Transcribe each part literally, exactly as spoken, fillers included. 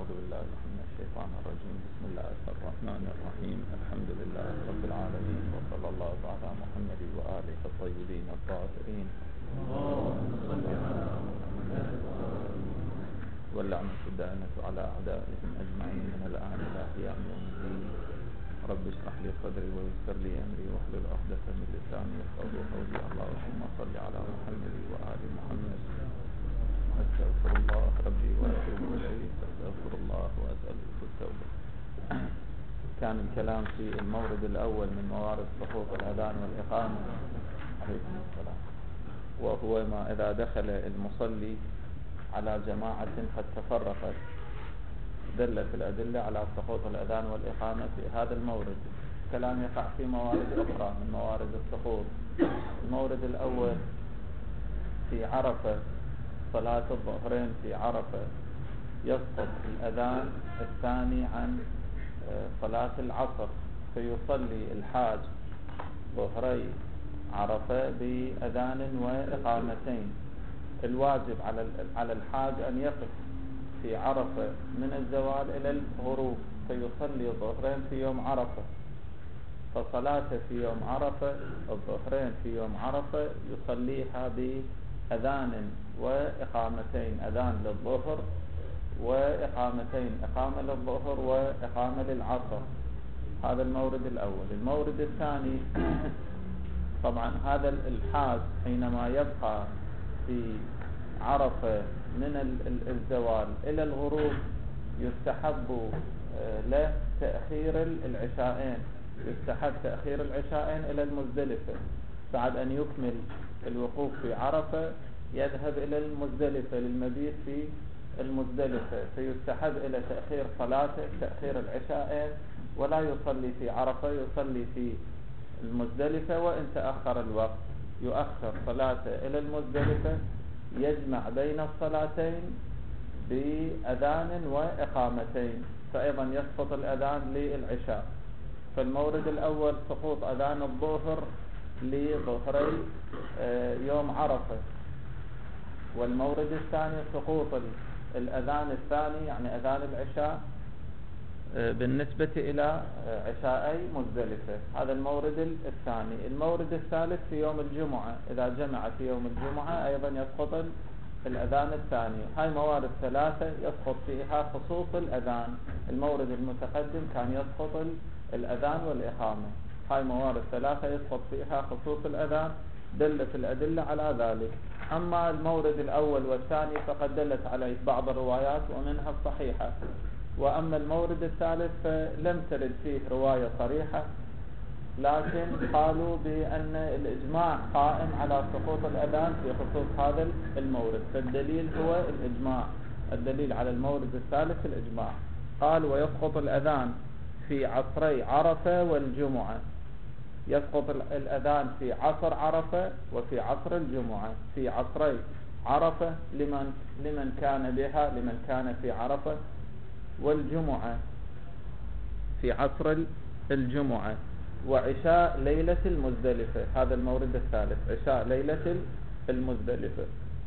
أعوذ بالله من الشيطان الرجيم. بسم الله الرحمن الرحيم. الحمد لله رب العالمين، وصلى الله على محمد وآله الطيبين الطاهرين، واللعنة الدائمة على أعدائهم أجمعين من الآن إلى قيام يوم الدين. رب اشرح لي صدري ويسر لي أمري واحلل عقدة من لساني يفقهوا قولي. اللهم صل على محمد وآل محمد. أستغفر الله ربي وأتوب إليه، أستغفر الله وأسأله التوبة. كان الكلام في المورد الأول من موارد سقوط الأذان والإقامة عليكم السلام، وهو ما إذا دخل المصلي على جماعة قد تفرقت. دلت الأدلة على سقوط الأذان والإقامة في هذا المورد. الكلام يقع في موارد أخرى من موارد السقوط. المورد الأول في عرفة، صلاة الظهرين في عرفة يسقط الأذان الثاني عن صلاة العصر، فيصلي الحاج ظهري عرفة بأذان وإقامتين. الواجب على على الحاج أن يقف في عرفة من الزوال إلى الغروب، فيصلي الظهرين في يوم عرفة. فصلاته في يوم عرفة الظهرين في يوم عرفة يصليها بأذان وإقامتين، أذان للظهر وإقامتين، إقامة للظهر وإقامة للعصر. هذا المورد الأول. المورد الثاني طبعا هذا الحاج حينما يبقى في عرفة من الزوال إلى الغروب يستحب له تأخير العشاءين، يستحب تأخير العشاءين إلى المزدلفة. بعد أن يكمل الوقوف في عرفة يذهب إلى المزدلفة للمبيت في المزدلفة، فيستحب إلى تأخير صلاته، تأخير العشاءين، ولا يصلي في عرفة، يصلي في المزدلفة. وإن تأخر الوقت يؤخر صلاته إلى المزدلفة، يجمع بين الصلاتين بأذان وإقامتين، فأيضا يسقط الأذان للعشاء. فالمورد الأول سقوط أذان الظهر لظهري يوم عرفة، والمورد الثاني سقوط الأذان الثاني يعني أذان العشاء بالنسبة إلى عشاءي مزدلفة. هذا المورد الثاني. المورد الثالث في يوم الجمعة، إذا جمع في يوم الجمعة أيضا يسقط الأذان الثاني. هاي موارد ثلاثة يسقط فيها خصوص الأذان. المورد المتقدم كان يسقط الأذان والإقامة. هاي موارد ثلاثة يسقط فيها خصوص الأذان، دلت الأدلة على ذلك. أما المورد الأول والثاني فقد دلت عليه بعض الروايات ومنها الصحيحة. وأما المورد الثالث فلم ترد فيه رواية صريحة، لكن قالوا بأن الإجماع قائم على سقوط الأذان في خصوص هذا المورد، فالدليل هو الإجماع. الدليل على المورد الثالث الإجماع. قال ويسقط الأذان في عصري عرفة والجمعة. يسقط الأذان في عصر عرفة وفي عصر الجمعة. في عصري عرفة لمن لمن كان بها، لمن كان في عرفة، والجمعة في عصر الجمعة. وعشاء ليلة المزدلفة. هذا المورد الثالث، عشاء ليلة المزدلفة.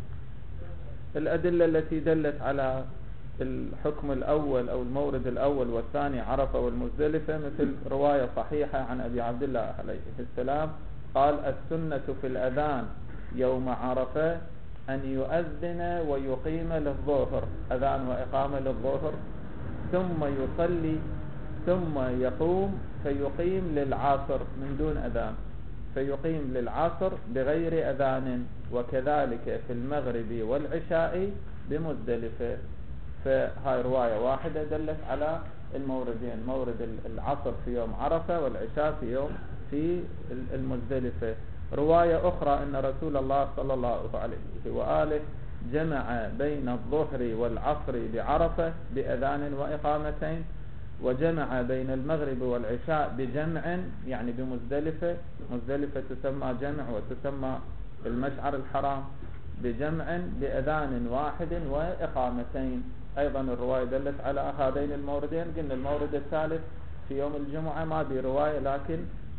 الأدلة التي دلت على الحكم الأول أو المورد الأول والثاني عرفة والمزدلفة مثل رواية صحيحة عن أبي عبد الله عليه السلام قال السنة في الأذان يوم عرفة أن يؤذن ويقيم للظهر، أذان وإقامة للظهر، ثم يصلي ثم يقوم فيقيم للعصر من دون أذان، فيقيم للعصر بغير أذان، وكذلك في المغرب والعشاء بمزدلفة. فهاي رواية واحدة دلت على الموردين، مورد العصر في يوم عرفة والعشاء في يوم في المزدلفة. رواية أخرى أن رسول الله صلى الله عليه وآله جمع بين الظهر والعصر بعرفة بأذان وإقامتين، وجمع بين المغرب والعشاء بجمع يعني بمزدلفة. مزدلفة تسمى جمع وتسمى المشعر الحرام بجمع بأذان واحد وإقامتين. أيضا الرواية دلت على هذين الموردين. قلنا المورد الثالث في يوم الجمعة ما برواية، لكن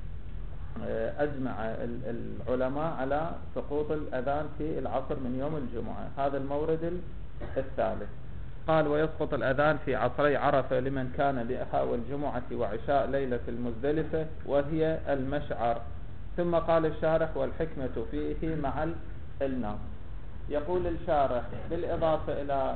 أجمع العلماء على سقوط الأذان في العصر من يوم الجمعة. هذا المورد الثالث. قال ويسقط الأذان في عصري عرفة لمن كان بها والجمعة وعشاء ليلة المزدلفة وهي المشعر. ثم قال الشارح والحكمة فيه مع النص. يقول الشارح بالإضافة إلى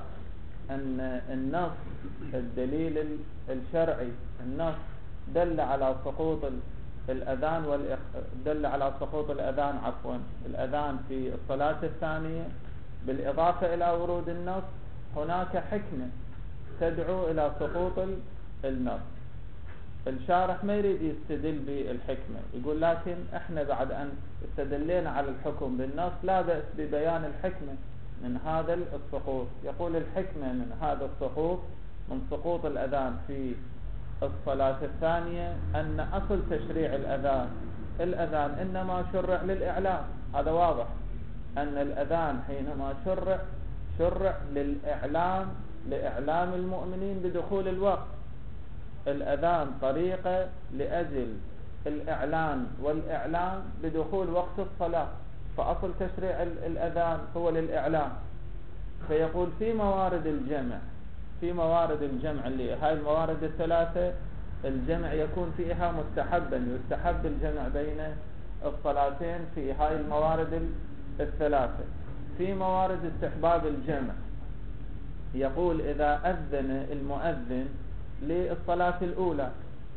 أن النص الدليل الشرعي النص دل على سقوط الأذان والإخ... دل على سقوط الأذان عفوا الأذان في الصلاة الثانية. بالإضافة إلى ورود النص هناك حكمة تدعو إلى سقوط النص. الشارح ما يريد يستدل بالحكمة، يقول لكن احنا بعد أن استدلينا على الحكم بالنص لا بأس ببيان الحكمة من هذا السقوط. يقول الحكمة من هذا السقوط من سقوط الأذان في الصلاة الثانية أن أصل تشريع الأذان الأذان إنما شرع للإعلام. هذا واضح أن الأذان حينما شرع شرع للإعلام لإعلام المؤمنين بدخول الوقت. الأذان طريقة لأجل الإعلان والإعلام بدخول وقت الصلاة، فأصل تشريع الأذان هو للإعلام. فيقول في موارد الجمع في موارد الجمع اللي هاي الموارد الثلاثة الجمع يكون فيها مستحبا، يستحب الجمع بين الصلاتين في هاي الموارد الثلاثة. في موارد استحباب الجمع يقول إذا أذن المؤذن للصلاة الأولى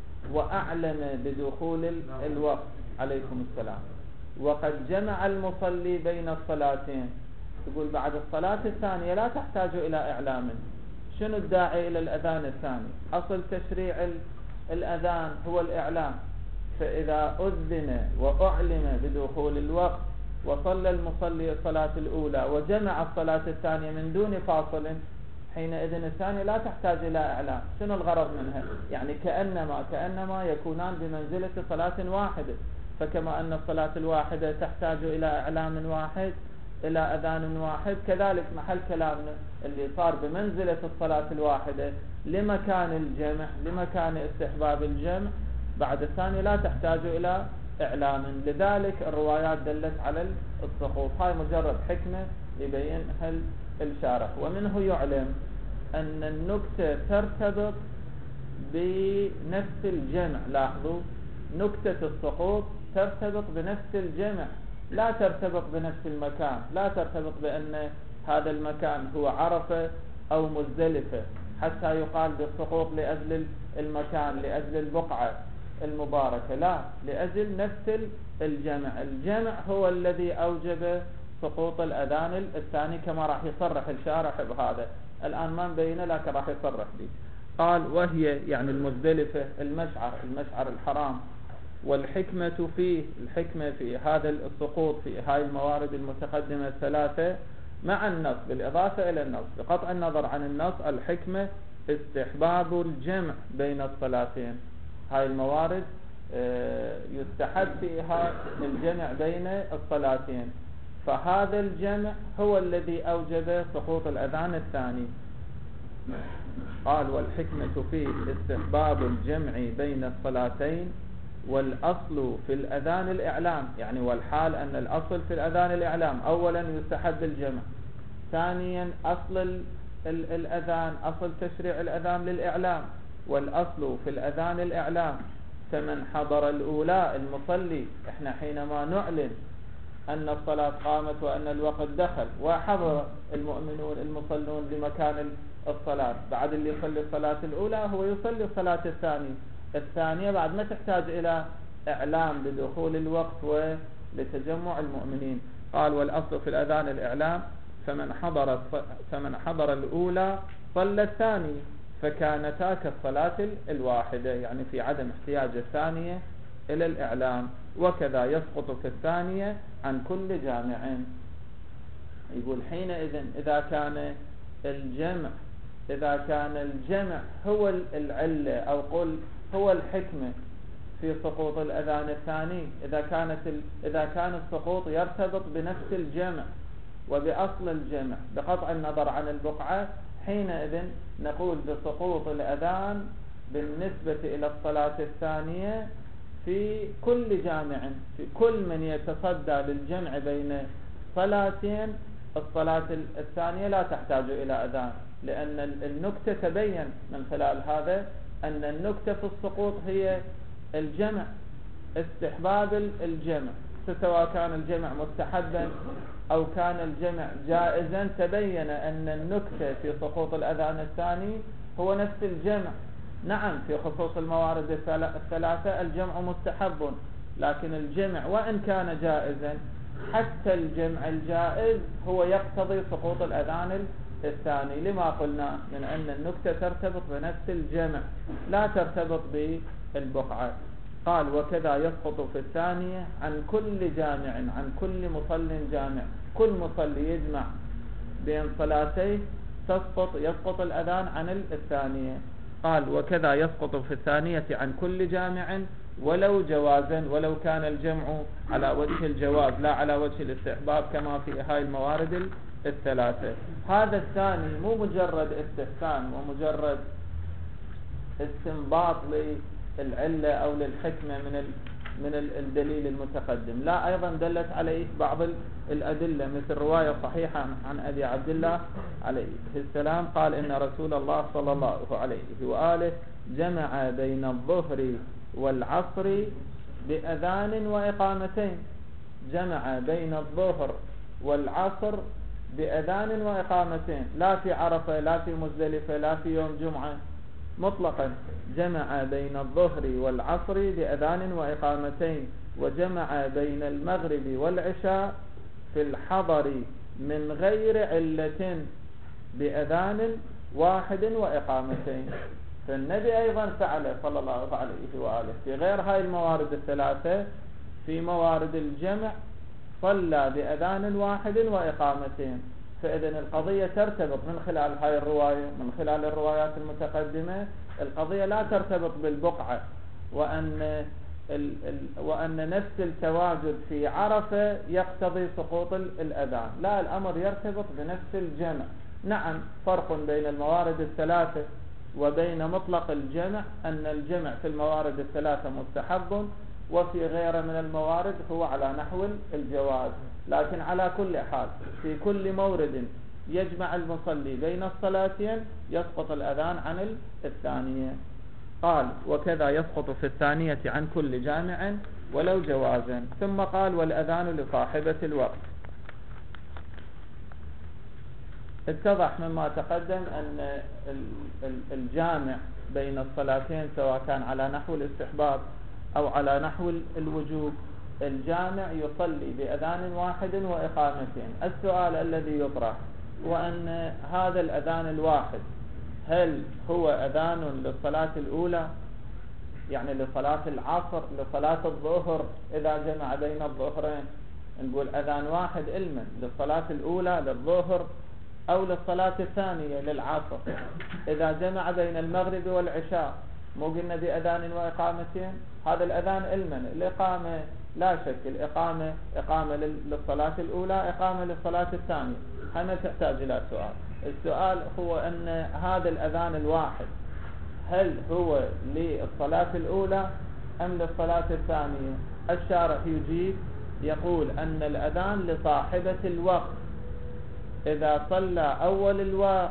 وأعلن بدخول الوقت عليكم السلام وقد جمع المصلي بين الصلاتين، يقول بعد الصلاة الثانية لا تحتاج إلى إعلام. شنو الداعي إلى الأذان الثاني؟ أصل تشريع الأذان هو الإعلام. فإذا أذن وأعلم بدخول الوقت وصلى المصلي الصلاة الأولى وجمع الصلاة الثانية من دون فاصل حينئذ الثانية لا تحتاج إلى إعلام. شنو الغرض منها؟ يعني كأنما كأنما يكونان بمنزلة صلاة واحدة. فكما أن الصلاة الواحدة تحتاج إلى إعلام واحد إلى أذان واحد، كذلك محل كلامنا اللي صار بمنزلة الصلاة الواحدة لمكان الجمع لمكان استحباب الجمع بعد الثانية لا تحتاج إلى إعلام. لذلك الروايات دلت على السقوط. هاي مجرد حكمة يبينها الشارح. ومنه يعلم أن النكتة ترتبط بنفس الجمع. لاحظوا نكتة السقوط ترتبط بنفس الجمع لا ترتبط بنفس المكان. لا ترتبط بأن هذا المكان هو عرفة أو مزدلفة حتى يقال بالسقوط لأجل المكان لأجل البقعة المباركة، لا، لأجل نفس الجمع. الجمع هو الذي أوجب سقوط الأذان الثاني كما راح يصرح الشارح بهذا. الآن ما مبينه لكن راح يصرح به. قال وهي يعني المزدلفة المشعر المشعر الحرام. والحكمة فيه الحكمة في هذا السقوط في هاي الموارد المتقدمة الثلاثة مع النص بالإضافة إلى النص بقطع النظر عن النص. الحكمة استحباب الجمع بين الصلاتين. هاي الموارد يستحب فيها الجمع بين الصلاتين، فهذا الجمع هو الذي أوجب سقوط الأذان الثاني. قال والحكمة فيه استحباب الجمع بين الصلاتين والأصل في الأذان الإعلام. يعني والحال أن الأصل في الأذان الإعلام. أولا يستحب الجمع، ثانيا أصل الأذان أصل تشريع الأذان للإعلام والأصل في الأذان الإعلام. فمن حضر الأولى المصلي، احنا حينما نعلن أن الصلاة قامت وأن الوقت دخل وحضر المؤمنون المصلون لمكان الصلاة، بعد اللي يصلي الصلاة الأولى هو يصلي الصلاة الثانية الثانية بعد ما تحتاج إلى إعلام بدخول الوقت ولتجمع المؤمنين. قال والأصل في الأذان الإعلام. فمن حضر فمن حضر الأولى صلى الثانية فكانتا كالصلاة الواحدة، يعني في عدم احتياج الثانية إلى الإعلام. وكذا يسقط في الثانية عن كل جامع. يقول حينئذ إذا كان الجمع إذا كان الجمع هو العلة أو قل هو الحكمة في سقوط الأذان الثاني، إذا كانت إذا كان السقوط يرتبط بنفس الجمع وبأصل الجمع بقطع النظر عن البقعة، حينئذ نقول بسقوط الأذان بالنسبة إلى الصلاة الثانية في كل جامع، في كل من يتصدى للجمع بين صلاتين. الصلاة الثانية لا تحتاج إلى أذان لأن النكتة تبين من خلال هذا أن النكتة في السقوط هي الجمع، استحباب الجمع، سواء كان الجمع مستحبا أو كان الجمع جائزا. تبين أن النكتة في سقوط الأذان الثاني هو نفس الجمع. نعم في خصوص الموارد الثلاثة الجمع مستحب، لكن الجمع وإن كان جائزا حتى الجمع الجائز هو يقتضي سقوط الأذان الثاني، لما قلنا من أن النكتة ترتبط بنفس الجمع لا ترتبط بالبقعة. قال وكذا يسقط في الثانية عن كل جامع، عن كل مصل جامع، كل مصلي يجمع بين صلاتيه تسقط يسقط الأذان عن الثانية. قال وكذا يسقط في الثانية عن كل جامع ولو جوازا، ولو كان الجمع على وجه الجواز لا على وجه الاستحباب كما في هاي الموارد الثلاثة. هذا الثاني مو مجرد استحسان ومجرد استنباط للعلة أو للحكمة من من الدليل المتقدم، لا أيضا دلت عليه بعض الأدلة، مثل رواية صحيحة عن أبي عبد الله عليه السلام قال إن رسول الله صلى الله عليه وآله جمع بين الظهر والعصر بأذان وإقامتين، جمع بين الظهر والعصر بأذان وإقامتين، لا في عرفة لا في مزدلفة لا في يوم جمعة، مطلقا جمع بين الظهر والعصر بأذان وإقامتين، وجمع بين المغرب والعشاء في الحضر من غير علة بأذان واحد وإقامتين. فالنبي أيضا فعل صلى الله عليه وآله في غير هاي الموارد الثلاثة، في موارد الجمع صلى بأذان واحد وإقامتين. فإذن القضية ترتبط من خلال هاي الرواية، من خلال الروايات المتقدمة القضية لا ترتبط بالبقعة، وأن ال ال وأن نفس التواجد في عرفة يقتضي سقوط الأذان، لا، الأمر يرتبط بنفس الجمع. نعم فرق بين الموارد الثلاثة وبين مطلق الجمع أن الجمع في الموارد الثلاثة مستحب، وفي غير من الموارد هو على نحو الجواز. لكن على كل حال في كل مورد يجمع المصلي بين الصلاتين يسقط الأذان عن الثانية. قال وكذا يسقط في الثانية عن كل جامع ولو جوازا. ثم قال والأذان لصاحبة الوقت. اتضح مما تقدم أن الجامع بين الصلاتين سواء كان على نحو الاستحباب أو على نحو الوجوب، الجامع يصلي بأذان واحد وإقامتين. السؤال الذي يطرح هو أن هذا الأذان الواحد هل هو أذان للصلاة الأولى، يعني لصلاة العصر، لصلاة الظهر إذا جمع بين الظهرين نقول أذان واحد علما للصلاة الأولى للظهر، أو للصلاة الثانية للعصر إذا جمع بين المغرب والعشاء مو قلنا بأذان وإقامتين؟ هذا الأذان علما، الإقامة لا شك الإقامة إقامة للصلاة الأولى إقامة للصلاة الثانية، هنا تحتاج إلى سؤال. السؤال هو أن هذا الأذان الواحد هل هو للصلاة الأولى أم للصلاة الثانية؟ الشارح يجيب يقول أن الأذان لصاحبة الوقت، إذا صلى أول الوقت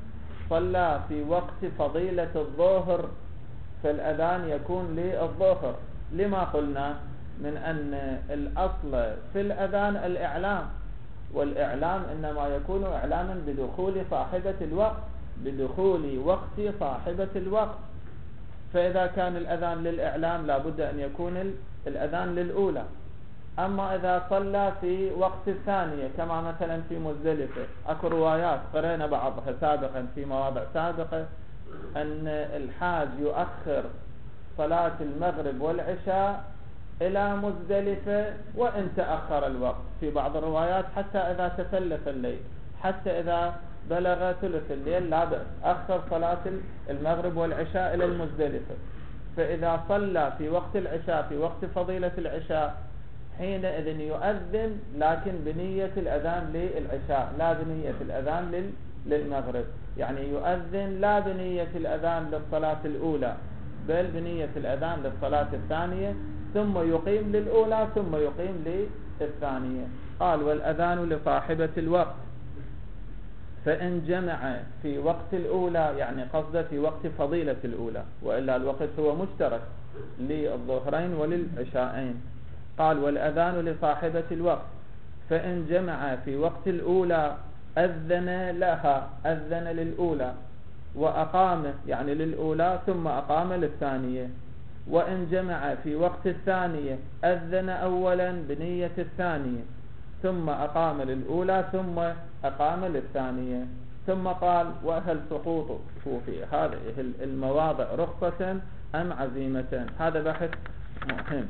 صلى في وقت فضيلة الظهر فالأذان يكون للظهر، لما قلنا من أن الأصل في الأذان الإعلام، والإعلام إنما يكون إعلاما بدخول صاحبة الوقت، بدخول وقت صاحبة الوقت. فإذا كان الأذان للإعلام لابد أن يكون الأذان للأولى. أما إذا صلى في وقت الثانية كما مثلا في مزدلفة، أكو روايات قرأنا بعضها سابقا في مواضع سابقة أن الحاج يؤخر صلاة المغرب والعشاء إلى مزدلفة وإن تأخر الوقت، في بعض الروايات حتى إذا تثلث الليل، حتى إذا بلغ ثلث الليل لا بأس، أخر صلاة المغرب والعشاء إلى المزدلفة. فإذا صلى في وقت العشاء في وقت فضيلة العشاء حينئذ يؤذن، لكن بنية الأذان للعشاء لا بنية الأذان للمغرب، يعني يؤذن لا بنية الأذان للصلاة الأولى بل بنية الأذان للصلاة الثانية، ثم يقيم للأولى ثم يقيم للثانية. قال والأذان لصاحبة الوقت فإن جمع في وقت الأولى، يعني قصده في وقت فضيلة الأولى، وإلا الوقت هو مشترك للظهرين وللعشاءين. قال والأذان لصاحبة الوقت، فإن جمع في وقت الأولى أذن لها، أذن للأولى وأقام يعني للأولى ثم أقام للثانية. وإن جمع في وقت الثانية أذن أولا بنية الثانية ثم أقام للأولى ثم أقام للثانية. ثم قال وهل سقوط في هذه المواضع رخصة أم عزيمة؟ هذا بحث مهم.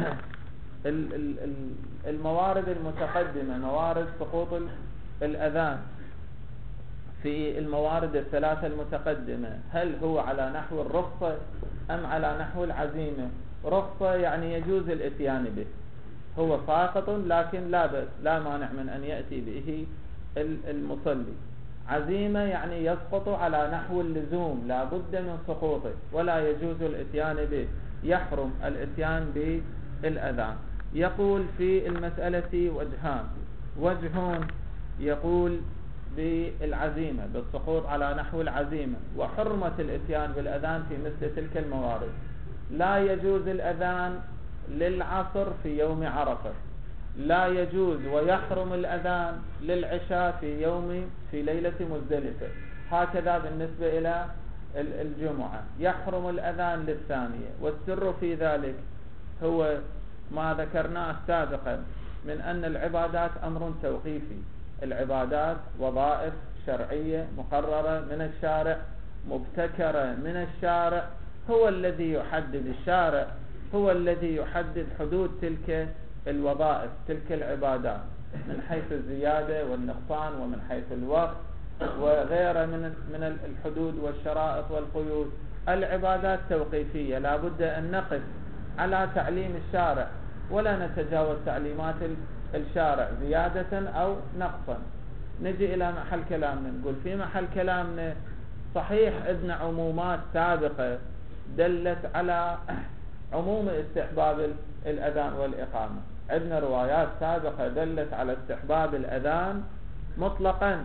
الموارد المتقدمة، موارد سقوط الأذان في الموارد الثلاثة المتقدمة، هل هو على نحو الرخصة أم على نحو العزيمة؟ رخصة يعني يجوز الاتيان به، هو ساقط لكن لا بأس، لا مانع من أن يأتي به المصلي. عزيمة يعني يسقط على نحو اللزوم، لا بد من سقوطه ولا يجوز الاتيان به، يحرم الاتيان بالأذان. يقول في المسألة وجهان، وجه يقول بالعزيمة، بالسقوط على نحو العزيمة، وحرمة الاتيان بالأذان في مثل تلك الموارد. لا يجوز الأذان للعصر في يوم عرفة، لا يجوز ويحرم الأذان للعشاء في يوم في ليلة مزدلفة. هكذا بالنسبة إلى الجمعة يحرم الأذان للثانية. والسر في ذلك هو ما ذكرناه سابقا من أن العبادات أمر توقيفي، العبادات وظائف شرعية مقررة من الشارع، مبتكرة من الشارع، هو الذي يحدد، الشارع هو الذي يحدد حدود تلك الوظائف، تلك العبادات، من حيث الزيادة والنقصان ومن حيث الوقت وغيره من من الحدود والشرائط والقيود. العبادات توقيفية، لا بد أن نقف على تعليم الشارع ولا نتجاوز تعليمات الشارع زيادة أو نقصا. نجي إلى محل كلامنا، نقول في محل كلامنا صحيح عندنا عمومات سابقة دلت على عموم استحباب الأذان والإقامة، عندنا روايات سابقة دلت على استحباب الأذان مطلقا،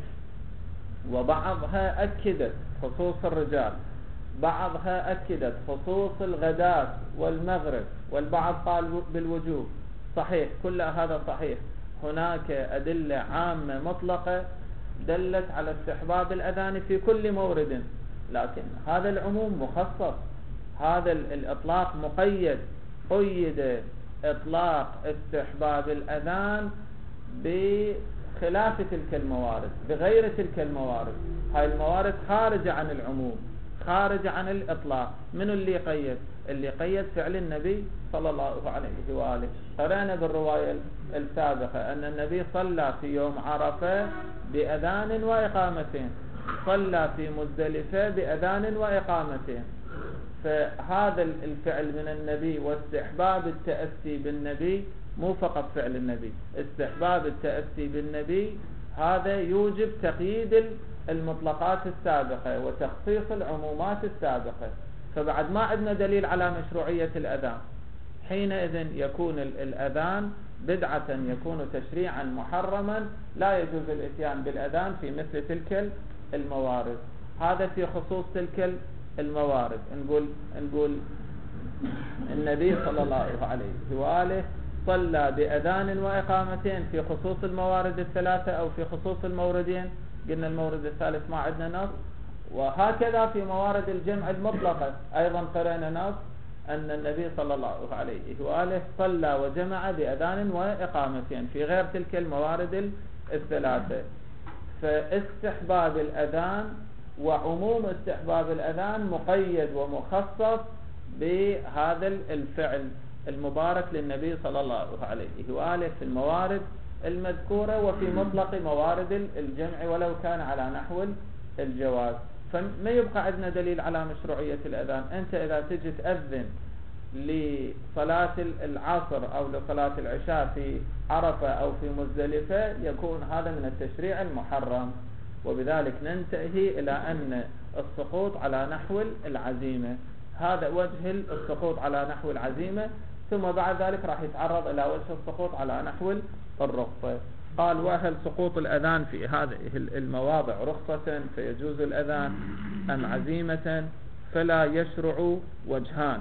وبعضها أكدت خصوص الرجال، بعضها أكدت خصوص الغداة والمغرب، والبعض قال بالوجوب. صحيح، كل هذا صحيح. هناك أدلة عامة مطلقة دلت على استحباب الأذان في كل مورد، لكن هذا العموم مخصص، هذا الإطلاق مقيد، قيد إطلاق استحباب الأذان بخلاف تلك الموارد، بغير تلك الموارد. هاي الموارد خارجة عن العموم، خارجة عن الإطلاق. من اللي قيد؟ اللي قيد فعل النبي صلى الله عليه وآله. قرأنا بالرواية السابقة أن النبي صلى في يوم عرفة بأذان وإقامتين، صلى في مزدلفة بأذان وإقامتين. فهذا الفعل من النبي واستحباب التأسي بالنبي، مو فقط فعل النبي، استحباب التأسي بالنبي، هذا يوجب تقييد المطلقات السابقة وتخصيص العمومات السابقة. فبعد ما عندنا دليل على مشروعية الأذان، حينئذ يكون الأذان بدعة، يكون تشريعا محرما، لا يجوز الاتيان بالأذان في مثل تلك الموارد. هذا في خصوص تلك الموارد. نقول نقول النبي صلى الله عليه وآله صلى بأذان وإقامتين في خصوص الموارد الثلاثة أو في خصوص الموردين، قلنا المورد الثالث ما عندنا نص. وهكذا في موارد الجمع المطلقة أيضا قرأنا نص أن النبي صلى الله عليه وآله صلى وجمع بأذان وإقامتين في غير تلك الموارد الثلاثة. فاستحباب الأذان وعموم استحباب الأذان مقيد ومخصص بهذا الفعل المبارك للنبي صلى الله عليه وآله في الموارد المذكورة وفي مطلق موارد الجمع ولو كان على نحو الجواز. فما يبقى عندنا دليل على مشروعية الأذان. أنت إذا تجي تأذن لصلاة العصر أو لصلاة العشاء في عرفة أو في مزدلفة، يكون هذا من التشريع المحرم، وبذلك ننتهي إلى أن السقوط على نحو العزيمة. هذا وجه السقوط على نحو العزيمة. ثم بعد ذلك راح يتعرض إلى وجه السقوط على نحو الرخصة. قال وهل سقوط الأذان في هذه المواضع رخصة فيجوز الأذان أم عزيمة؟ فلا يشرع وجهان،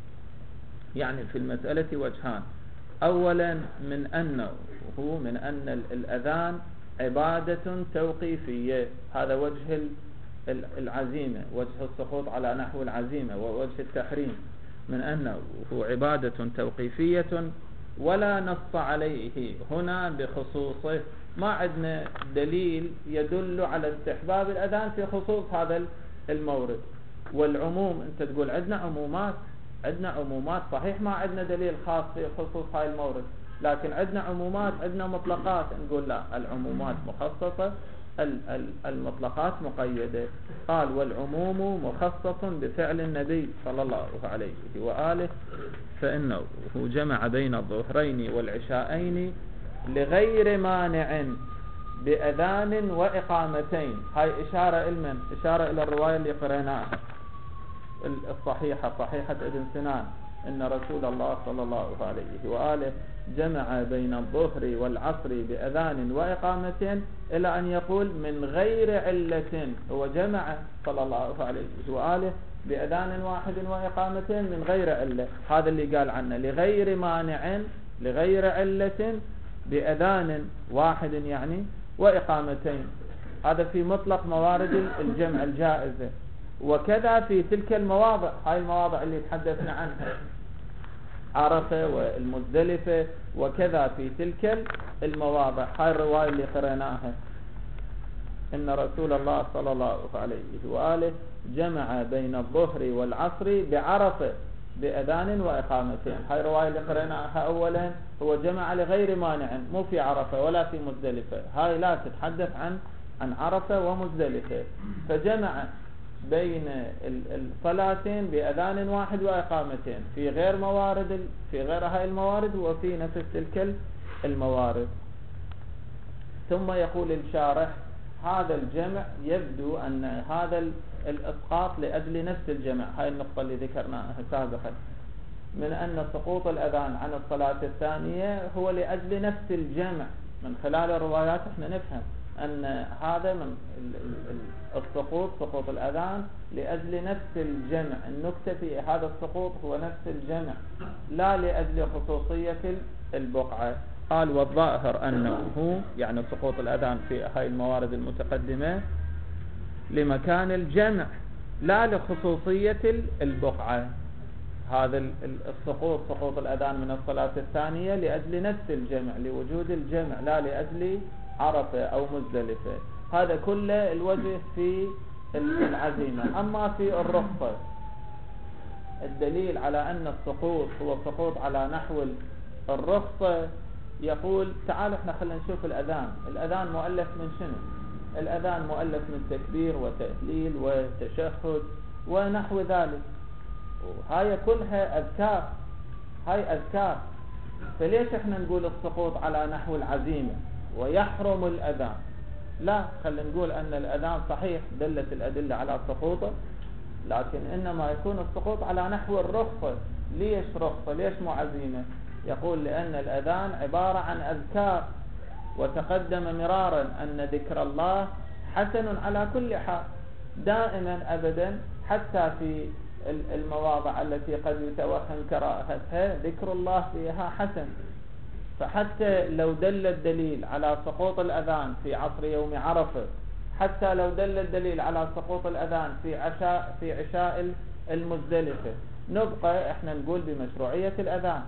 يعني في المسألة وجهان. أولا من أنه هو من أن الأذان عبادة توقيفية، هذا وجه العزيمة، وجه السقوط على نحو العزيمة ووجه التحريم، من أنه هو عبادة توقيفية ولا نص عليه هنا بخصوصه، ما عندنا دليل يدل على استحباب الأذان في خصوص هذا المورد. والعموم أنت تقول عندنا عمومات، عندنا عمومات صحيح، ما عندنا دليل خاص في خصوص هاي المورد، لكن عندنا عمومات، عندنا مطلقات، نقول لا، العمومات مخصصة، المطلقات مقيدة. قال والعموم مخصص بفعل النبي صلى الله عليه وآله، فإنه جمع بين الظهرين والعشاءين لغير مانع بأذان وإقامتين. هاي إشارة إلمن؟ إشارة إلى الرواية اللي قرأناها الصحيحة، صحيحة ابن سنان، إن رسول الله صلى الله عليه وآله جمع بين الظهر والعصر بأذان وإقامتين، إلى أن يقول من غير علة. هو جمع صلى الله عليه وآله بأذان واحد وإقامتين من غير علة، هذا اللي قال عنه لغير مانع، لغير علة بأذان واحد يعني وإقامتين. هذا في مطلق موارد الجمع الجائزة. وكذا في تلك المواضع، هاي المواضع اللي تحدثنا عنها، عرفة والمزدلفة، وكذا في تلك المواضع، هاي الرواية اللي قرأناها، إن رسول الله صلى الله عليه وآله جمع بين الظهر والعصر بعرفة بأذان وإقامتين. هاي الرواية اللي قرأناها أولا هو جمع لغير مانع، مو في عرفة ولا في مزدلفة، هاي لا تتحدث عن عن عرفة ومزدلفة، فجمع بين الصلاتين بأذان واحد وإقامتين في غير موارد، في غير هاي الموارد وفي نفس تلك الموارد. ثم يقول الشارح هذا الجمع يبدو أن هذا الإسقاط لأجل نفس الجمع، هاي النقطة اللي ذكرناها سابقا، من أن سقوط الأذان عن الصلاة الثانية هو لأجل نفس الجمع. من خلال الروايات احنا نفهم أن هذا من السقوط، سقوط الأذان لأجل نفس الجمع، النكتة في هذا السقوط هو نفس الجمع لا لأجل خصوصية البقعة. قال والظاهر أنه يعني سقوط الأذان في هاي الموارد المتقدمة لمكان الجمع لا لخصوصية البقعة. هذا السقوط، سقوط الأذان من الصلاة الثانية لأجل نفس الجمع، لوجود الجمع لا لأجل عرفة أو مزدلفة. هذا كله الوجه في العزيمة. أما في الرخصة الدليل على أن السقوط هو سقوط على نحو الرخصة، يقول تعال احنا خلينا نشوف الأذان. الأذان مؤلف من شنو؟ الأذان مؤلف من تكبير وتهليل وتشهد ونحو ذلك، وهاي كلها أذكار، هاي أذكار. فليش احنا نقول السقوط على نحو العزيمة ويحرم الأذان؟ لا، خلينا نقول أن الأذان صحيح دلت الأدلة على سقوطه، لكن إنما يكون السقوط على نحو الرخصة. ليش رخصة؟ ليش مو عزيمة؟ يقول لأن الأذان عبارة عن أذكار، وتقدم مرارا أن ذكر الله حسن على كل حال دائما أبدا، حتى في المواضع التي قد يتوهم كراهتها ذكر الله فيها حسن. فحتى لو دل الدليل على سقوط الأذان في عصر يوم عرفة، حتى لو دل الدليل على سقوط الأذان في عشاء في عشاء المزدلفة، نبقى احنا نقول بمشروعية الأذان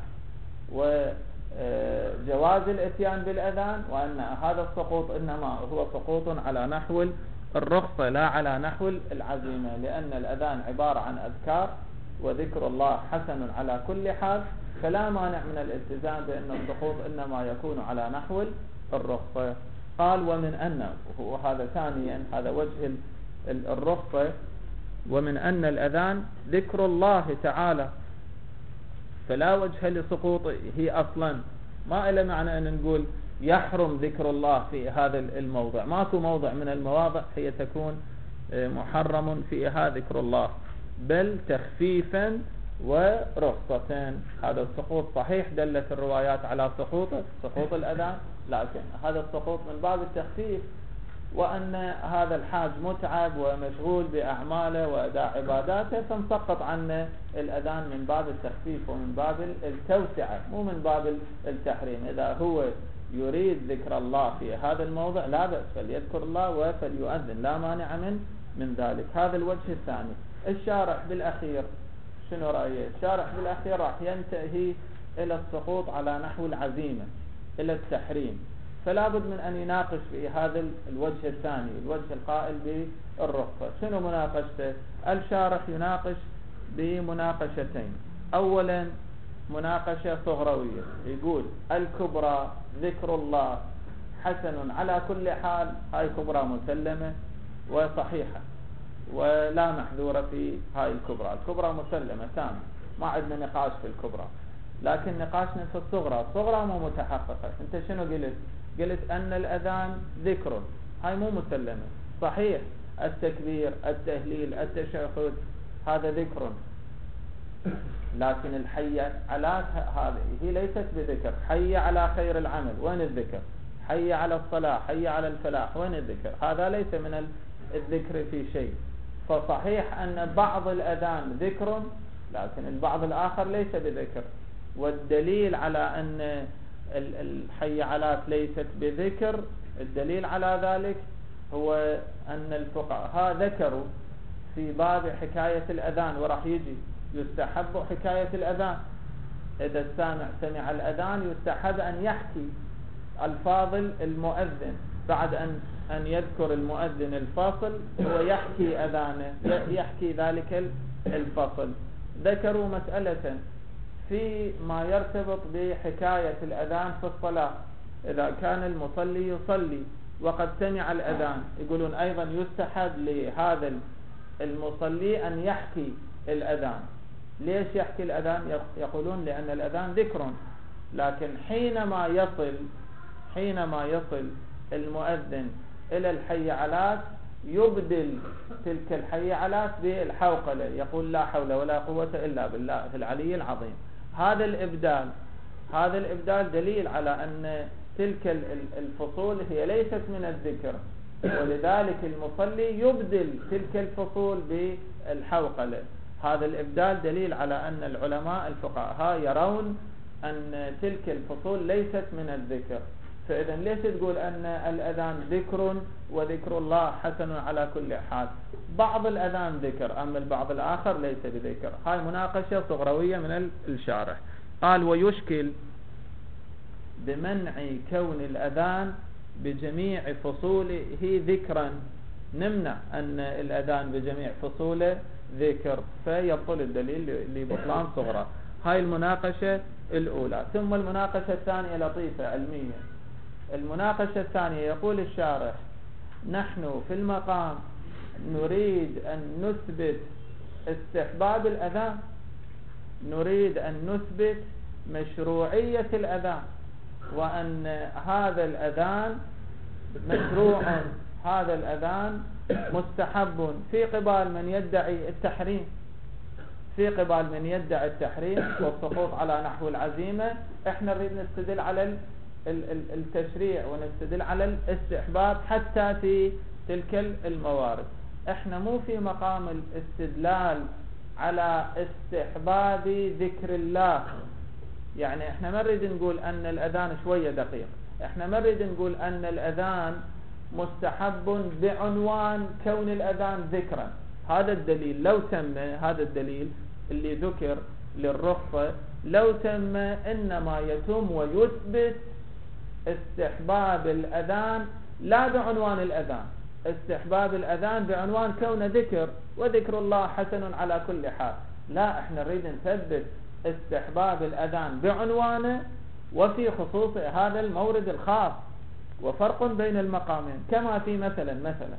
وجواز الاتيان بالأذان، وأن هذا السقوط إنما هو سقوط على نحو الرخصة لا على نحو العزيمة، لأن الأذان عبارة عن أذكار وذكر الله حسن على كل حال، فلا مانع من الالتزام بأن السقوط إنما يكون على نحو الرخصة. قال ومن أن، وهذا ثانيا هذا وجه الرخصة، ومن أن الأذان ذكر الله تعالى، فلا وجه لسقوطه أصلا. ما إلا معنى أن نقول يحرم ذكر الله في هذا الموضع، ماكو موضع من المواضع هي تكون محرم فيها ذكر الله، بل تخفيفا ورخصة. هذا السقوط صحيح دلت الروايات على سقوطه، سقوط الأذان، لكن هذا السقوط من باب التخفيف، وأن هذا الحاج متعب ومشغول بأعماله وأداء عباداته، فانسقط عنه الأذان من باب التخفيف ومن باب التوسعة، مو من باب التحريم. إذا هو يريد ذكر الله في هذا الموضع لا بأس، فليذكر الله وفليؤذن، لا مانع من من ذلك. هذا الوجه الثاني. الشارح بالأخير شنو رأيه؟ الشارح بالأخير راح ينتهي إلى السقوط على نحو العزيمة، إلى التحريم، فلا بد من أن يناقش في هذا الوجه الثاني، الوجه القائل بالرخصة. شنو مناقشته؟ الشارح يناقش بمناقشتين. أولا مناقشة صغروية، يقول الكبرى ذكر الله حسن على كل حال، هاي كبرى مسلمة وصحيحة ولا محذورة في هاي الكبرى، الكبرى مسلمة تامة، ما عندنا نقاش في الكبرى. لكن نقاشنا في الصغرى، الصغرى مو متحققة. انت شنو قلت؟ قلت أن الأذان ذكر، هاي مو مسلمة. صحيح التكبير التهليل التشهد هذا ذكر، لكن الحي على هذه هي ليست بذكر. حي على خير العمل، وين الذكر؟ حي على الصلاة، حي على الفلاح، وين الذكر؟ هذا ليس من الذكر في شيء. فصحيح أن بعض الأذان ذكر، لكن البعض الآخر ليس بذكر. والدليل على أن الحيعلات ليست بذكر، الدليل على ذلك هو أن الفقهاء ذكروا في باب حكاية الأذان، وراح يجي يستحب حكاية الأذان. إذا السامع سمع الأذان يستحب أن يحكي الفاظ المؤذن، بعد أن أن يذكر المؤذن الفاصل هو يحكي أذانه، يحكي ذلك الفصل. ذكروا مسألة في ما يرتبط بحكاية الأذان في الصلاة. إذا كان المصلي يصلي وقد سمع الأذان، يقولون أيضا يستحب لهذا المصلي أن يحكي الأذان. ليش يحكي الأذان؟ يقولون لأن الأذان ذكر، لكن حينما يصل حينما يصل المؤذن إلى الحيعلات يبدل تلك الحيعلات بالحوقلة، يقول لا حول ولا قوة إلا بالله العلي العظيم. هذا الإبدال هذا الإبدال دليل على أن تلك الفصول هي ليست من الذكر، ولذلك المصلي يبدل تلك الفصول بالحوقلة. هذا الإبدال دليل على أن العلماء الفقهاء يرون أن تلك الفصول ليست من الذكر. فإذا ليش تقول أن الأذان ذكر وذكر الله حسن على كل حال؟ بعض الأذان ذكر، أما البعض الآخر ليس بذكر. هاي مناقشة صغروية من الشارح. قال ويشكل بمنع كون الأذان بجميع فصوله ذكرا، نمنع أن الأذان بجميع فصوله ذكر، فيبطل الدليل لبطلان صغرى. هاي المناقشة الأولى. ثم المناقشة الثانية لطيفة علمية. المناقشة الثانية يقول الشارح نحن في المقام نريد أن نثبت استحباب الأذان، نريد أن نثبت مشروعية الأذان، وأن هذا الأذان مشروع، هذا الأذان مستحب في قبال من يدعي التحريم، في قبال من يدعي التحريم والسقوط على نحو العزيمة. احنا نريد نستدل على التشريع ونستدل على الاستحباب حتى في تلك الموارد. احنا مو في مقام الاستدلال على استحباب ذكر الله، يعني احنا ما نريد نقول ان الاذان شوية دقيق، احنا ما نريد نقول ان الاذان مستحب بعنوان كون الاذان ذكرا. هذا الدليل لو تم، هذا الدليل اللي ذكر للرخصة لو تم انما يتم ويثبت استحباب الأذان لا بعنوان الأذان، استحباب الأذان بعنوان كون ذكر، وذكر الله حسن على كل حال. لا، احنا نريد نثبت استحباب الأذان بعنوانه وفي خصوص هذا المورد الخاص، وفرق بين المقامين. كما في مثلا مثلا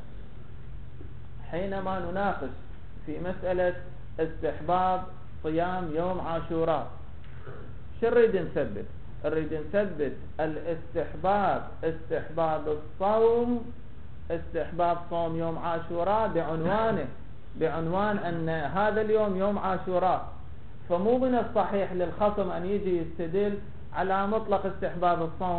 حينما نناقش في مسألة استحباب صيام يوم عاشوراء، شو نريد نثبت؟ نريد نثبت الاستحباب، استحباب الصوم، استحباب صوم يوم عاشوراء بعنوانه، بعنوان أن هذا اليوم يوم عاشوراء. فمو من الصحيح للخصم أن يجي يستدل على مطلق استحباب الصوم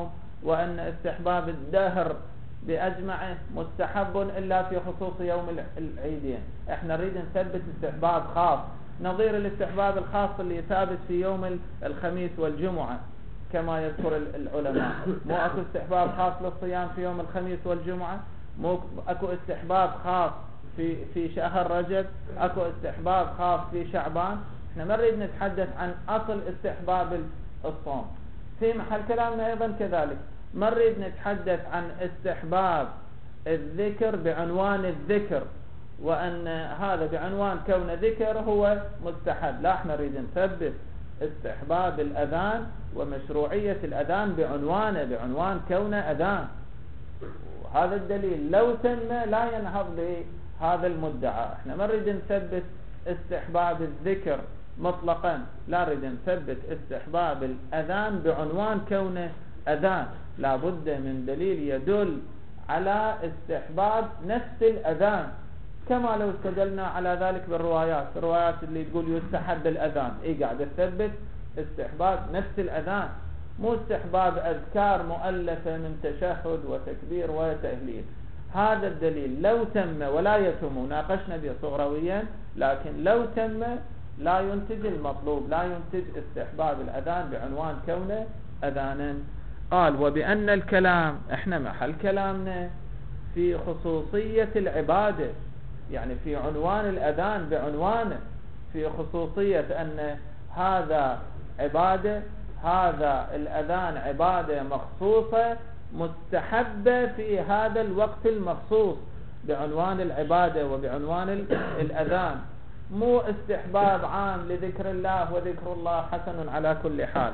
وأن استحباب الدهر بأجمعه مستحب إلا في خصوص يوم العيدين. احنا نريد نثبت استحباب خاص نظير الاستحباب الخاص اللي ثابت في يوم الخميس والجمعة كما يذكر العلماء. مو اكو استحباب خاص للصيام في يوم الخميس والجمعة، مو اكو استحباب خاص في في شهر رجب، اكو استحباب خاص في شعبان. احنا ما نريد نتحدث عن اصل استحباب الصوم. في محل كلامنا ايضا كذلك ما نريد نتحدث عن استحباب الذكر بعنوان الذكر، وأن هذا بعنوان كون ذكر هو مستحب. لا، احنا نريد نثبت استحباب الأذان ومشروعية الأذان بعنوانه، بعنوان كونه أذان. وهذا الدليل لو تم لا ينهض بهذا المدعى. احنا ما نريد نثبت استحباب الذكر مطلقا، لا نريد نثبت استحباب الأذان بعنوان كونه أذان. لا بد من دليل يدل على استحباب نفس الأذان، كما لو استدلنا على ذلك بالروايات، الروايات اللي تقول يستحب الأذان، اي قاعد تثبت استحباب نفس الأذان، مو استحباب أذكار مؤلفة من تشهد وتكبير وتهليل. هذا الدليل لو تم ولا يتم، ناقشنا به صغرويا، لكن لو تم لا ينتج المطلوب، لا ينتج استحباب الأذان بعنوان كونه أذانا. قال وبأن الكلام، احنا محل كلامنا في خصوصية العبادة، يعني في عنوان الأذان بعنوانه، في خصوصية أن هذا عبادة، هذا الأذان عبادة مخصوصة مستحبة في هذا الوقت المخصوص بعنوان العبادة وبعنوان الأذان، مو استحباب عام لذكر الله، وذكر الله حسن على كل حال.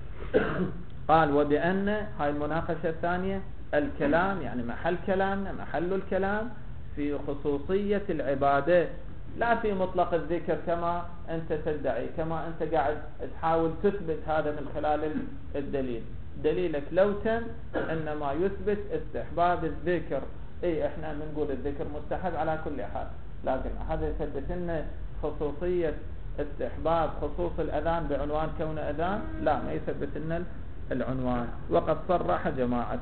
قال وبأن، هاي المناقشة الثانية، الكلام يعني محل كلامنا، محل الكلام في خصوصية العبادة، لا في مطلق الذكر كما أنت تدعي، كما أنت قاعد تحاول تثبت هذا من خلال الدليل. دليلك لو تم إنما يثبت استحباب الذكر. إيه احنا بنقول الذكر مستحب على كل حال، لكن هذا يثبت لنا خصوصية استحباب خصوص الأذان بعنوان كون أذان، لا ما يثبت لنا العنوان. وقد صرح جماعة.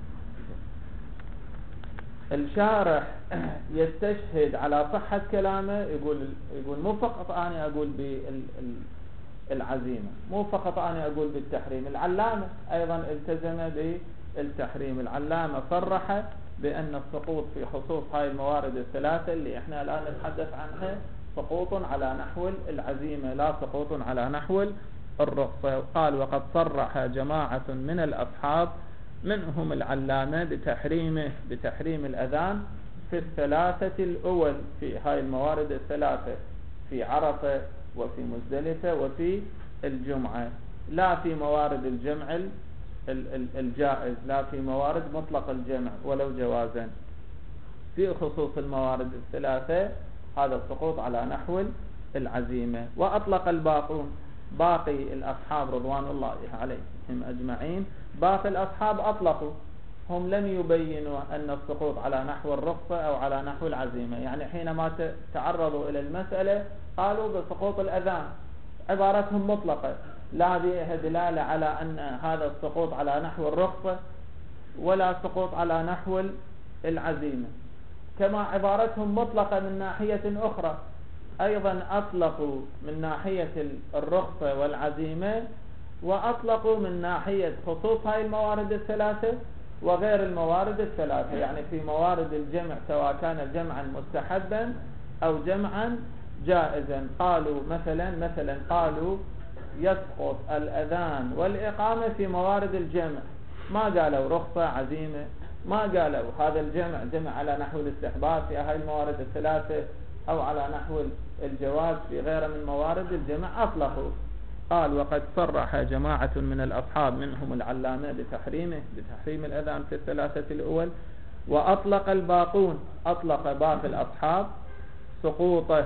الشارح يستشهد على صحة كلامه، يقول يقول مو فقط أنا أقول بالعزيمة، مو فقط أنا أقول بالتحريم. العلامة أيضا التزم بالتحريم. العلامة صرح بأن السقوط في خصوص هاي الموارد الثلاثة اللي احنا الآن نتحدث عنها سقوط على نحو العزيمة، لا سقوط على نحو الرخصة. قال وقد صرح جماعة من الأصحاب منهم العلامة بتحريمه بتحريم الأذان في الثلاثة الأول، في هاي الموارد الثلاثة، في عرفة وفي مزدلفة وفي الجمعة، لا في موارد الجمع الجائز، لا في موارد مطلق الجمع ولو جوازا. في خصوص الموارد الثلاثة هذا السقوط على نحو العزيمة. وأطلق الباقون، باقي الأصحاب رضوان الله عليهم أجمعين، باقي الأصحاب أطلقوا، هم لم يبينوا أن السقوط على نحو الرخصة أو على نحو العزيمة. يعني حينما تعرضوا إلى المسألة قالوا بسقوط الأذان، عبارتهم مطلقة، لا بها دلالة على أن هذا السقوط على نحو الرخصة ولا سقوط على نحو العزيمة. كما عبارتهم مطلقة من ناحية أخرى، أيضا أطلقوا من ناحية الرخصة والعزيمة، وأطلقوا من ناحية خصوص هاي الموارد الثلاثة وغير الموارد الثلاثة. يعني في موارد الجمع سواء كان جمعا مستحبا أو جمعا جائزا. قالوا مثلا مثلا قالوا يسقط الأذان والإقامة في موارد الجمع، ما قالوا رخصة عزيمة، ما قالوا هذا الجمع جمع على نحو الاستحباب في هاي الموارد الثلاثة أو على نحو الجواز في غير من موارد الجمع، أطلقوا. قال وقد صرح جماعة من الأصحاب منهم العلامة بتحريمه بتحريم الأذان في الثلاثة الأول. وأطلق الباقون، أطلق باقي الأصحاب سقوطه،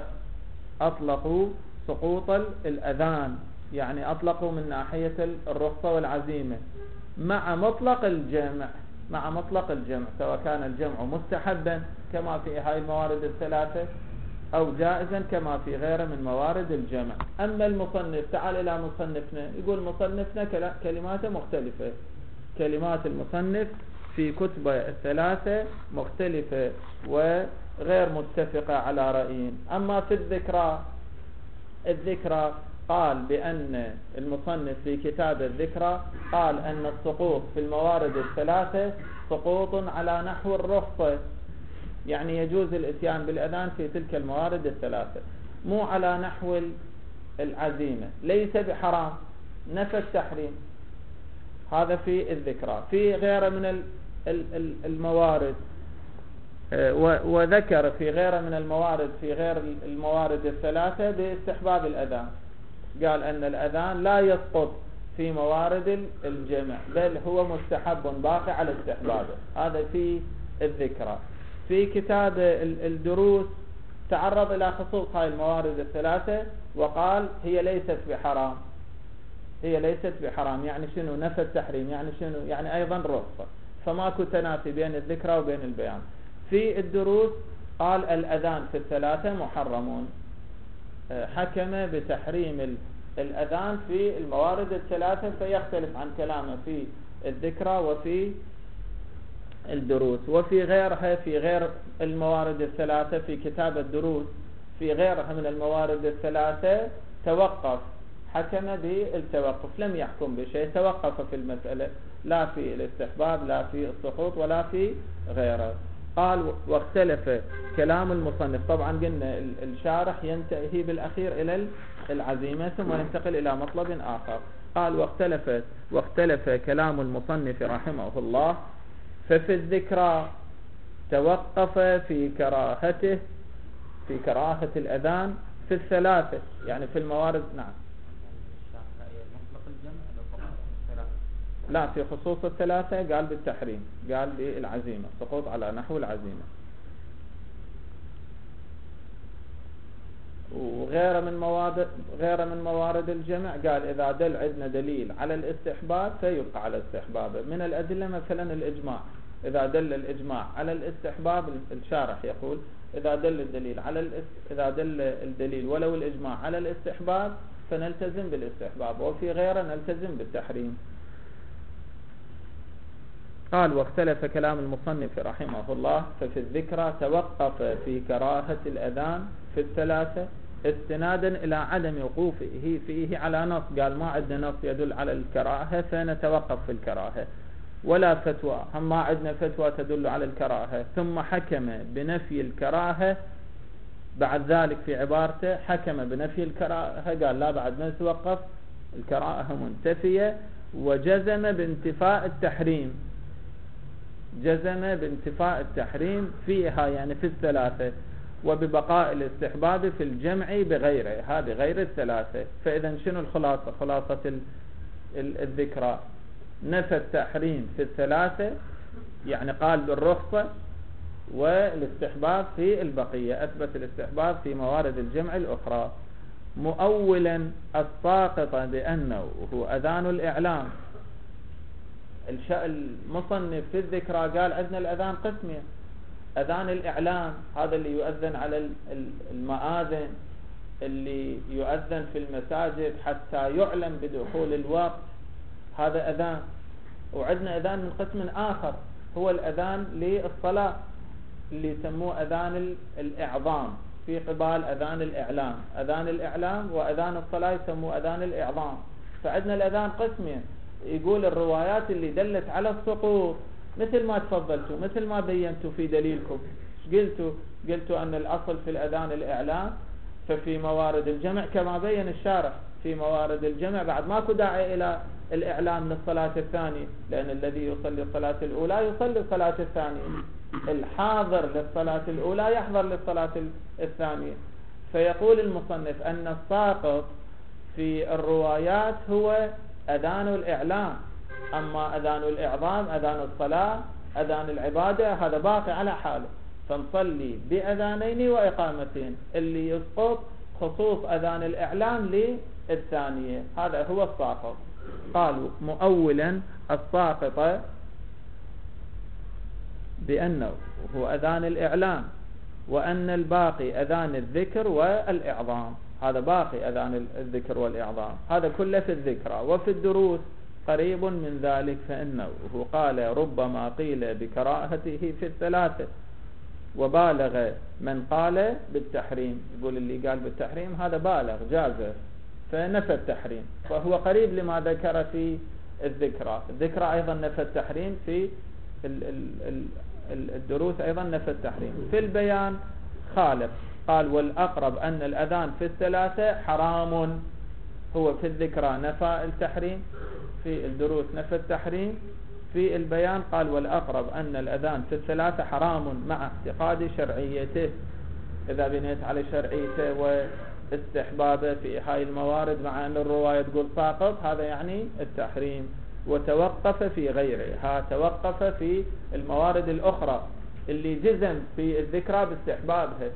أطلقوا سقوط الأذان، يعني أطلقوا من ناحية الرخصة والعزيمة مع مطلق الجمع، مع مطلق الجمع سواء كان الجمع مستحبا كما في هاي الموارد الثلاثة أو جائزا كما في غيره من موارد الجمع. أما المصنف، تعال إلى مصنفنا، يقول مصنفنا كلماته مختلفة، كلمات المصنف في كتبه الثلاثة مختلفة وغير متفقة على رأيين. أما في الذكرى الذكرى قال بأن المصنف في كتاب الذكرى قال أن السقوط في الموارد الثلاثة سقوط على نحو الرخصة، يعني يجوز الاتيان بالأذان في تلك الموارد الثلاثة، مو على نحو العزيمة، ليس بحرام، نفى التحريم. هذا في الذكرى. في غيره من الموارد وذكر في غيره من الموارد في غير الموارد الثلاثة باستحباب الأذان، قال أن الأذان لا يسقط في موارد الجمع بل هو مستحب باقي على استحبابه. هذا في الذكرى. في كتاب الدروس تعرض إلى خصوص هاي الموارد الثلاثة وقال هي ليست بحرام، هي ليست بحرام يعني شنو؟ نفى التحريم، يعني شنو؟ يعني أيضا رخصة، فماكو تنافي بين الذكرى وبين البيان. في الدروس قال الأذان في الثلاثة محرمون، حكم بتحريم الأذان في الموارد الثلاثة، فيختلف عن كلامه في الذكرى وفي الدروس. وفي غيرها في غير الموارد الثلاثة في كتاب الدروس في غيرها من الموارد الثلاثة توقف، حكم بالتوقف، لم يحكم بشيء، توقف في المسألة، لا في الاستحباب لا في السقوط ولا في غيره. قال واختلف كلام المصنف. طبعا قلنا الشارح ينتهي بالأخير إلى العزيمة ثم ينتقل إلى مطلب آخر. قال واختلف واختلف كلام المصنف رحمه الله، ففي الذكرى توقف في كراهته في كراهة الأذان في الثلاثة، يعني في الموارد. نعم لا، في خصوص الثلاثة قال بالتحريم، قال بالعزيمة، سقوط على نحو العزيمة. وغير من موارد غير من موارد الجمع قال إذا دل عندنا دليل على الاستحباب فيبقى على استحبابه. من الأدلة مثلا الإجماع، إذا دل الإجماع على الاستحباب، الشارح يقول إذا دل الدليل على الاس... إذا دل الدليل ولو الإجماع على الاستحباب فنلتزم بالاستحباب، وفي غيره نلتزم بالتحريم. قال واختلف كلام المصنف رحمه الله، ففي الذكرى توقف في كراهة الأذان في الثلاثة استنادا إلى عدم وقوفه فيه على نص، قال ما عندنا نص يدل على الكراهة فنتوقف في الكراهة، ولا فتوى، هم ما عندنا فتوى تدل على الكراهة. ثم حكم بنفي الكراهة بعد ذلك في عبارته، حكم بنفي الكراهة، قال لا بعد ما نتوقف، الكراهة منتفية، وجزم بانتفاء التحريم، جزم بانتفاء التحريم فيها يعني في الثلاثة، وببقاء الاستحباب في الجمع بغيره، هذه غير الثلاثة. فإذا شنو الخلاصة؟ خلاصة الذكرى نفى التحريم في الثلاثة، يعني قال بالرخصة، والاستحباب في البقية، أثبت الاستحباب في موارد الجمع الأخرى، مؤولا الساقط بأنه هو أذان الإعلام. المصنف في الذكرى قال عندنا الأذان قسمين، أذان الإعلام هذا اللي يؤذن على المآذن، اللي يؤذن في المساجد حتى يعلم بدخول الوقت، هذا أذان. وعندنا أذان من قسم آخر هو الأذان للصلاة اللي يسموه أذان الإعظام في قبال أذان الإعلام، أذان الإعلام وأذان الصلاة يسموه أذان الإعظام. فعندنا الأذان قسمين. يقول الروايات اللي دلت على السقوط مثل ما تفضلتوا، مثل ما بينتوا في دليلكم، قلتوا قلتوا أن الأصل في الأذان الإعلام، ففي موارد الجمع كما بين الشارح في موارد الجمع بعد ماكو داعي إلى الإعلام للصلاة الثانية، لأن الذي يصلي الصلاة الأولى يصلي الصلاة الثانية، الحاضر للصلاة الأولى يحضر للصلاة الثانية. فيقول المصنف أن الساقط في الروايات هو أذان الإعلام، أما أذان الإعظام، أذان الصلاة، أذان العبادة، هذا باقي على حاله، فنصلي بأذانين وإقامتين. اللي يسقط خصوص أذان الإعلام للثانية، هذا هو الساقط. قالوا مؤولا الساقط بأنه هو أذان الإعلام، وأن الباقي أذان الذكر والإعظام، هذا باقي أذان الذكر والإعظام، هذا كله في الذكرى. وفي الدروس قريب من ذلك، فإنه قال ربما قيل بكراهته في الثلاثة، وبالغ من قال بالتحريم. يقول اللي قال بالتحريم هذا بالغ جازه فنفى التحريم، فهو قريب لما ذكر في الذكرى. الذكرى أيضا نفى التحريم، في الدروس أيضا نفى التحريم. في البيان خالف، قال والأقرب أن الأذان في الثلاثة حرام. هو في الذكرى نفى التحريم، في الدروس نفى التحريم، في البيان قال والأقرب أن الأذان في الثلاثة حرام مع اعتقاد شرعيته. إذا بنيت على شرعيته واستحبابه في هاي الموارد، مع أن الرواية تقول ساقط، هذا يعني التحريم. وتوقف في غيره، ها توقف في الموارد الأخرى اللي جزم في الذكرى باستحبابها،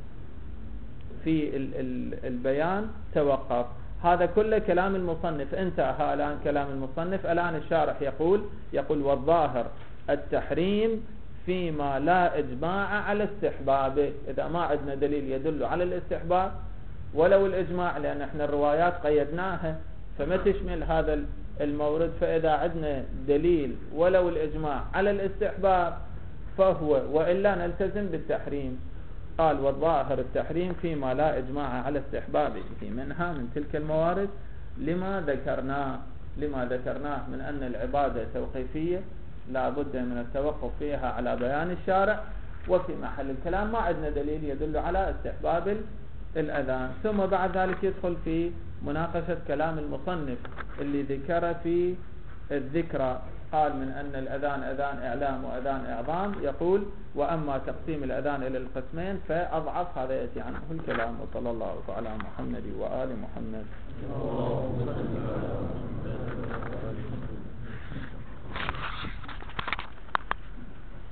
في البيان توقف. هذا كله كلام المصنف، انتهى الآن كلام المصنف. الآن الشارح يقول يقول والظاهر التحريم فيما لا إجماع على استحبابه. إذا ما عندنا دليل يدل على الاستحباب ولو الإجماع، لأن احنا الروايات قيدناها فما تشمل هذا المورد، فإذا عندنا دليل ولو الإجماع على الاستحباب فهو، وإلا نلتزم بالتحريم. قال والظاهر التحريم فيما لا إجماع على استحبابه، منها من تلك الموارد لما ذكرناه لما ذكرناه من أن العبادة توقيفية لا بد من التوقف فيها على بيان الشارع، وفي محل الكلام ما عندنا دليل يدل على استحباب الأذان. ثم بعد ذلك يدخل في مناقشة كلام المصنف اللي ذكر في الذكرى. قال من أن الأذان أذان إعلام وأذان إعظام، يقول وأما تقسيم الأذان إلى القسمين فأضعف، هذا يأتي عنه الكلام. وصلى الله على محمد وآل محمد.